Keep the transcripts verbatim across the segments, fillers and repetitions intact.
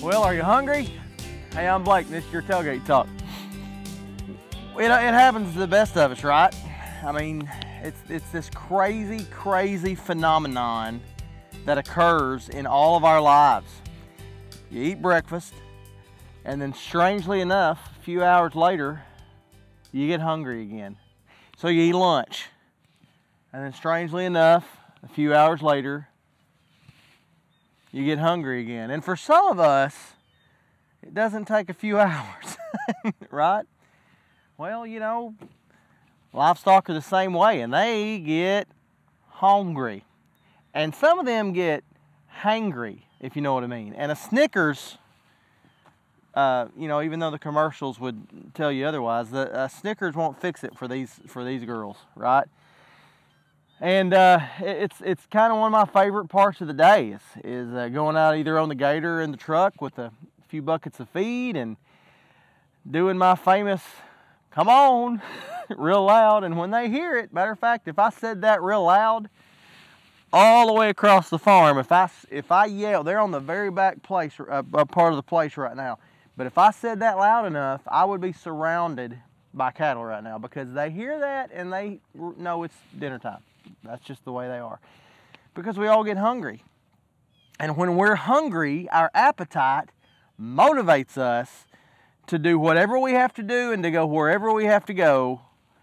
Well, are you hungry? Hey, I'm Blake, and this is your Tailgate Talk. You know, it happens to the best of us, right? I mean, it's, it's this crazy, crazy phenomenon that occurs in all of our lives. You eat breakfast, and then strangely enough, a few hours later, you get hungry again. So you eat lunch, and then strangely enough, a few hours later, you get hungry again. And for some of us, it doesn't take a few hours, right? Well, you know, livestock are the same way, and they get hungry. And some of them get hangry, if you know what I mean. And a Snickers, uh, you know, even though the commercials would tell you otherwise, the uh, Snickers won't fix it for these for these girls, right? And uh, it's it's kind of one of my favorite parts of the day is, is uh, going out either on the gator in the truck with a few buckets of feed and doing my famous "come on" real loud. And when they hear it, matter of fact, if I said that real loud all the way across the farm, if I if I yell, they're on the very back place, uh, part of the place right now. But if I said that loud enough, I would be surrounded by cattle right now because they hear that and they know it's dinner time. That's just the way they are. Because we all get hungry. And when we're hungry, our appetite motivates us to do whatever we have to do and to go wherever we have to go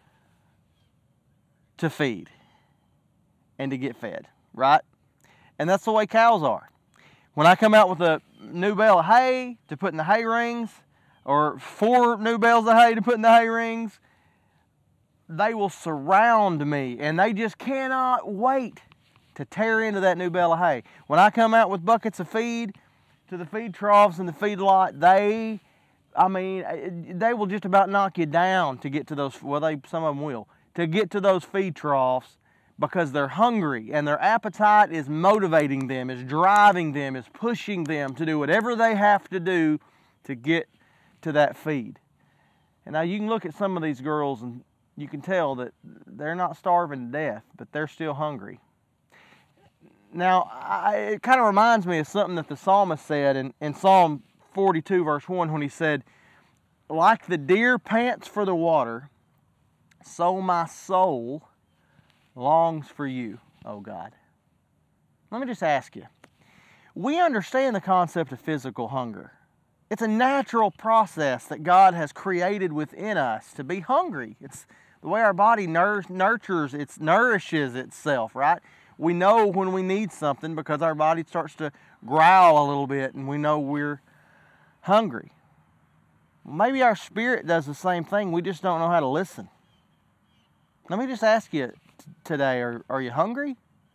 to feed and to get fed, right? And that's the way cows are. When I come out with a new bale of hay to put in the hay rings, or four new bales of hay to put in the hay rings, they will surround me, and they just cannot wait to tear into that new bale of hay. When I come out with buckets of feed to the feed troughs and the feed lot, they, I mean, they will just about knock you down to get to those, well, they, some of them will, to get to those feed troughs because they're hungry, and their appetite is motivating them, is driving them, is pushing them to do whatever they have to do to get to that feed. And now you can look at some of these girls and you can tell that they're not starving to death, but they're still hungry. Now, I, it kind of reminds me of something that the psalmist said in, in Psalm forty-two, verse one, when he said, "Like the deer pants for the water, so my soul longs for you, O God." Let me just ask you. We understand the concept of physical hunger. It's a natural process that God has created within us to be hungry. It's the way our body nur- nurtures, it nourishes itself, right? We know when we need something because our body starts to growl a little bit and we know we're hungry. Maybe our spirit does the same thing. We just don't know how to listen. Let me just ask you t- today, are, are you hungry?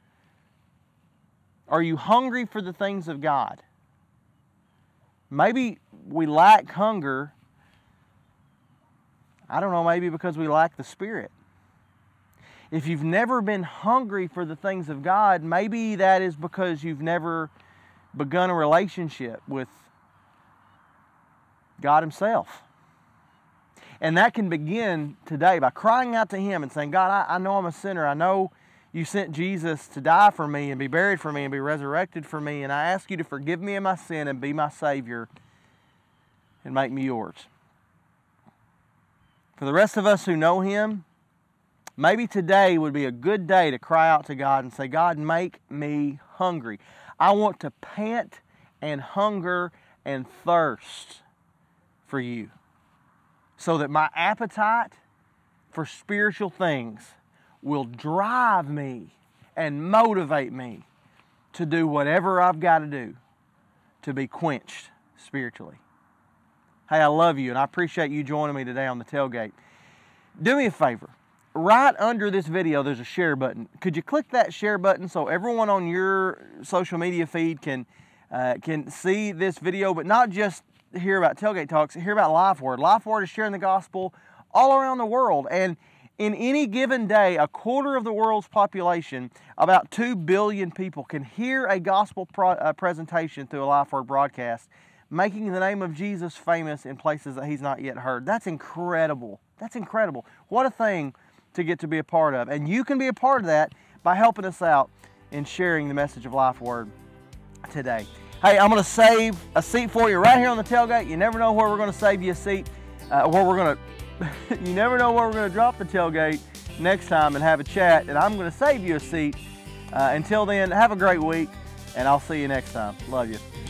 Are you hungry for the things of God? Maybe we lack hunger, I don't know, maybe because we lack the Spirit. If you've never been hungry for the things of God, maybe that is because you've never begun a relationship with God Himself. And that can begin today by crying out to Him and saying, "God, I, I know I'm a sinner. I know You sent Jesus to die for me and be buried for me and be resurrected for me. And I ask You to forgive me of my sin and be my Savior and make me Yours." For the rest of us who know Him, maybe today would be a good day to cry out to God and say, "God, make me hungry. I want to pant and hunger and thirst for You, so that my appetite for spiritual things will drive me and motivate me to do whatever I've got to do to be quenched spiritually." Hey, I love you, and I appreciate you joining me today on the tailgate. Do me a favor. Right under this video, there's a share button. Could you click that share button so everyone on your social media feed can uh, can see this video, but not just hear about Tailgate Talks, hear about LifeWord. LifeWord is sharing the gospel all around the world, and in any given day, a quarter of the world's population, about two billion people, can hear a gospel pro, uh, presentation through a LifeWord broadcast, making the name of Jesus famous in places that He's not yet heard. That's incredible. That's incredible. What a thing to get to be a part of. And you can be a part of that by helping us out in sharing the message of LifeWord today. Hey, I'm gonna save a seat for you right here on the tailgate. You never know where we're gonna save you a seat, uh, where we're gonna, you never know where we're gonna drop the tailgate next time and have a chat, and I'm gonna save you a seat. Uh, until then, have a great week, and I'll see you next time. Love you.